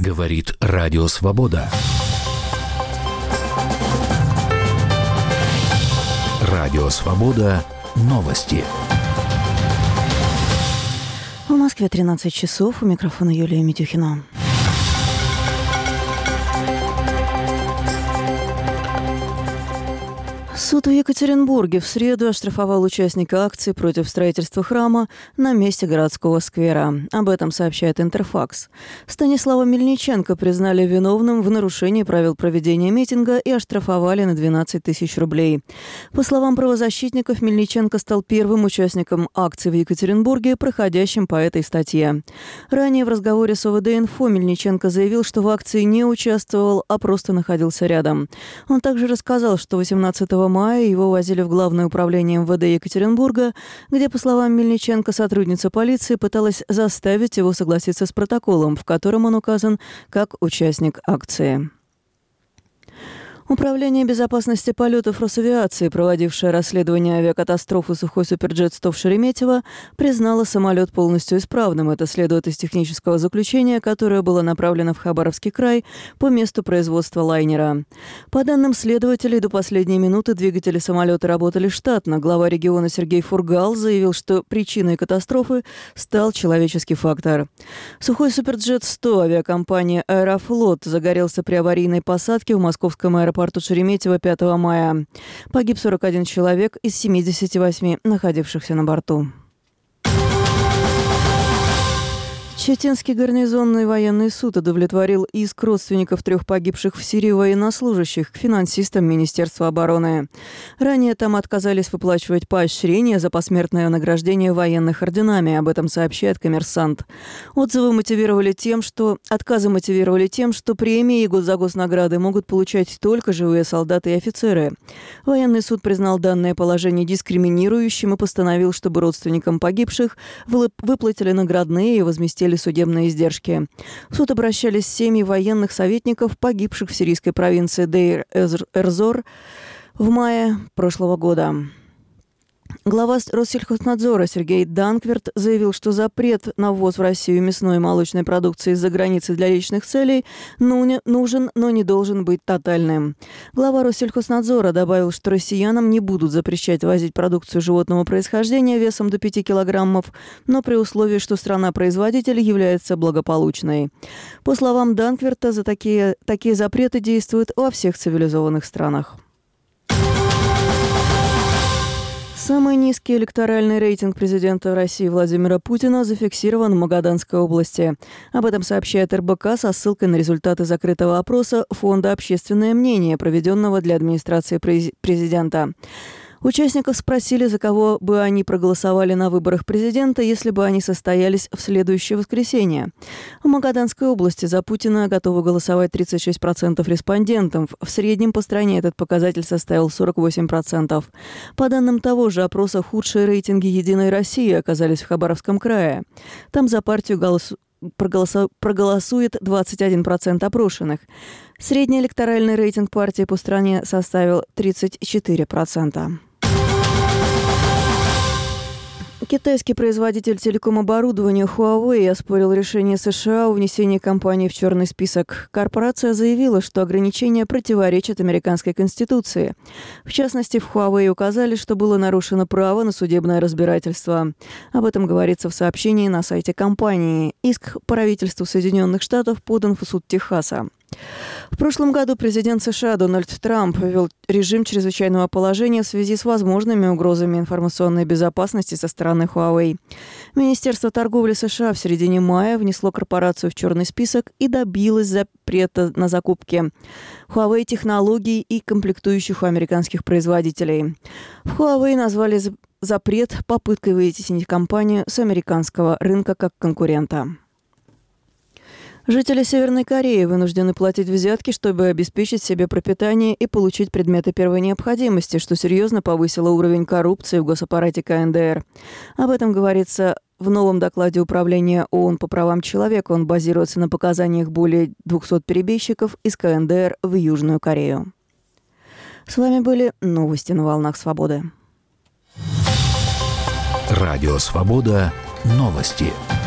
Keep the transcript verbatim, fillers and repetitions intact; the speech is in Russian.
Говорит Радио Свобода. Радио Свобода. Новости. В Москве тринадцать часов. У микрофона Юлия Митюхина. Суд в Екатеринбурге в среду оштрафовал участника акции против строительства храма на месте городского сквера. Об этом сообщает Интерфакс. Станислава Мельниченко признали виновным в нарушении правил проведения митинга и оштрафовали на двенадцать тысяч рублей. По словам правозащитников, Мельниченко стал первым участником акции в Екатеринбурге, проходящим по этой статье. Ранее в разговоре с ОВД-Инфо Мельниченко заявил, что в акции не участвовал, а просто находился рядом. Он также рассказал, что восемнадцатого мая его возили в Главное управление эм вэ дэ Екатеринбурга, где, по словам Мельниченко, сотрудница полиции пыталась заставить его согласиться с протоколом, в котором он указан как участник акции. Управление безопасности полетов Росавиации, проводившее расследование авиакатастрофы «Сухой Суперджет сто» в Шереметьево, признало самолет полностью исправным. Это следует из технического заключения, которое было направлено в Хабаровский край по месту производства лайнера. По данным следователей, до последней минуты двигатели самолета работали штатно. Глава региона Сергей Фургал заявил, что причиной катастрофы стал человеческий фактор. «Сухой Суперджет сто» авиакомпании «Аэрофлот» загорелся при аварийной посадке в московском аэропорту Шереметьево пятого мая. Погиб сорок один человек из семидесяти восьми находившихся на борту. Читинский гарнизонный военный суд удовлетворил иск родственников трех погибших в Сирии военнослужащих к финансистам Министерства обороны. Ранее там отказались выплачивать поощрение за посмертное награждение военных орденами. Об этом сообщает «Коммерсант». Отзывы мотивировали тем, что... Отказы мотивировали тем, что премии и за госнаграды могут получать только живые солдаты и офицеры. Военный суд признал данное положение дискриминирующим и постановил, чтобы родственникам погибших выплатили наградные и возместили судебные издержки. В суд обращались семьи военных советников, погибших в сирийской провинции Дейр-эз-Зор в мае прошлого года. Глава Россельхознадзора Сергей Данквирт заявил, что запрет на ввоз в Россию мясной и молочной продукции из-за границы для личных целей нужен, но не должен быть тотальным. Глава Россельхознадзора добавил, что россиянам не будут запрещать возить продукцию животного происхождения весом до пяти килограммов, но при условии, что страна-производитель является благополучной. По словам Данквирта, за такие, такие запреты действуют во всех цивилизованных странах. Самый низкий электоральный рейтинг президента России Владимира Путина зафиксирован в Магаданской области. Об этом сообщает эр бэ ка со ссылкой на результаты закрытого опроса Фонда «Общественное мнение», проведенного для администрации президента. Участников спросили, за кого бы они проголосовали на выборах президента, если бы они состоялись в следующее воскресенье. В Магаданской области за Путина готовы голосовать тридцать шесть процентов респондентов. В среднем по стране этот показатель составил сорок восемь процентов. По данным того же опроса, худшие рейтинги «Единой России» оказались в Хабаровском крае. Там за партию голосуют проголосует двадцать один процент опрошенных. Средний электоральный рейтинг партии по стране составил тридцать четыре процента. Китайский производитель телеком-оборудования Huawei оспорил решение США о внесении компании в черный список. Корпорация заявила, что ограничения противоречат американской конституции. В частности, в Huawei указали, что было нарушено право на судебное разбирательство. Об этом говорится в сообщении на сайте компании. Иск правительству Соединенных Штатов подан в суд Техаса. В прошлом году президент США Дональд Трамп ввел режим чрезвычайного положения в связи с возможными угрозами информационной безопасности со стороны Huawei. Министерство торговли США в середине мая внесло корпорацию в черный список и добилось запрета на закупки Huawei технологий и комплектующих у американских производителей. В Huawei назвали запрет попыткой вытеснить компанию с американского рынка как конкурента. Жители Северной Кореи вынуждены платить взятки, чтобы обеспечить себе пропитание и получить предметы первой необходимости, что серьезно повысило уровень коррупции в госаппарате ка эн дэ эр. Об этом говорится в новом докладе Управления ООН по правам человека. Он базируется на показаниях более двухсот перебежчиков из ка эн дэ эр в Южную Корею. С вами были новости на волнах свободы. Радио Свобода. Новости.